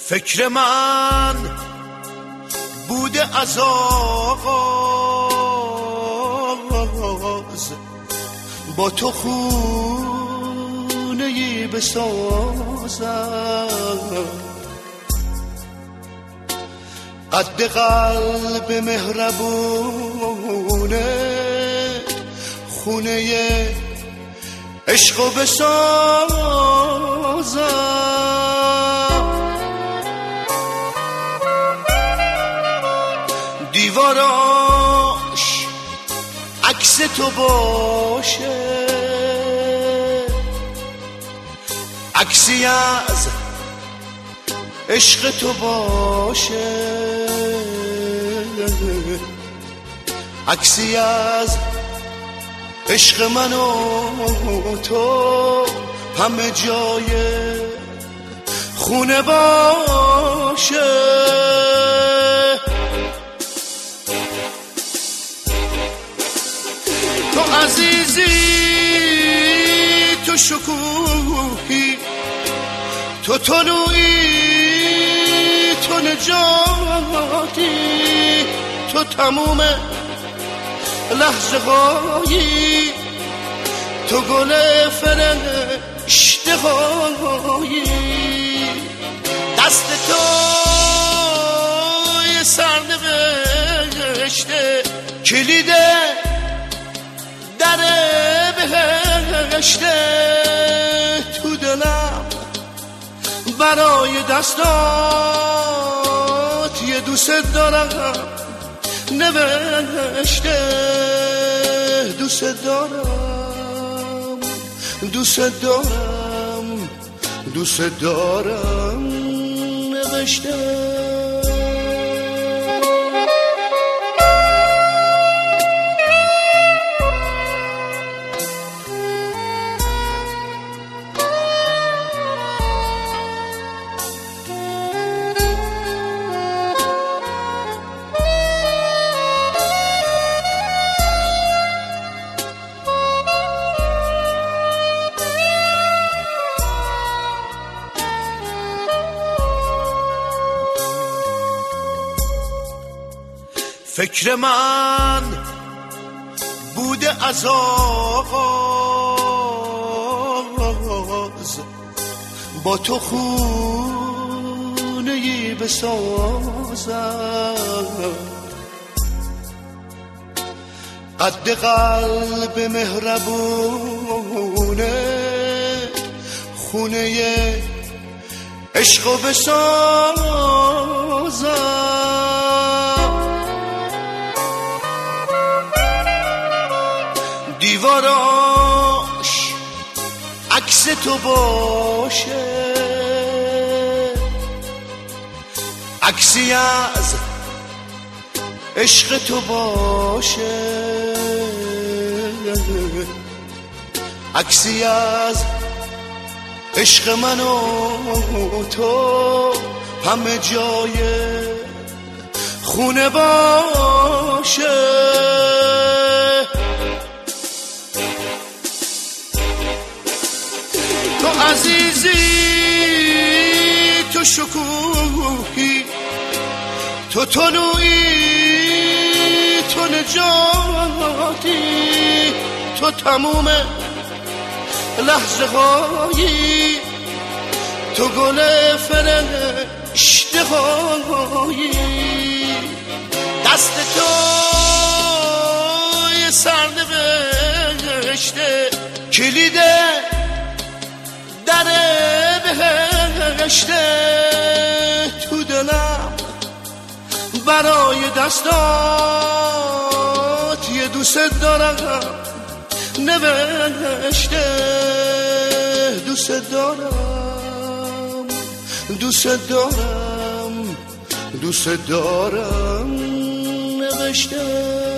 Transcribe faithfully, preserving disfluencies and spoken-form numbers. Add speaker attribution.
Speaker 1: فکر من بوده از آغاز با تو خونه‌ای بسازم، قد قلب مهربونه خونه عشقو بسازم، دیواراش عکس تو باشه، عکسی از عشق تو باشه، عکسی از عشق من و تو همه جای خونه باشه. تو عزیزی، تو شکوهی، تو طلوعی، تو نجاتی، تو تموم لحظه هایی، تو گل فرشته هایی، دست تو یه سرنوشته کلیده در بهشته، تو دلم برای دستات یه دوست دارم نوشته، دوست دارم، دوست دارم، دوست دارم نوشته. فکر من بوده از آغاز با تو خونه‌ای بسازم، قد قلب مهربونه خونه عشقو بسازم، دیواراش عکس تو باشه، عکسی از عشق تو باشه، عکسی از عشق من و تو همه جای خونه باشه. تو عزیزی، تو شکوهی، تو طلوعی، تو نجاتی، تو تموم لحظه هایی، تو گل فرشته هایی، دست تو یه سرنوشته کلیده در بهشته، تو دلم برای دستات یه دوست دارم نوشته، دوست دارم، دوست دارم، دوست دارم نوشته.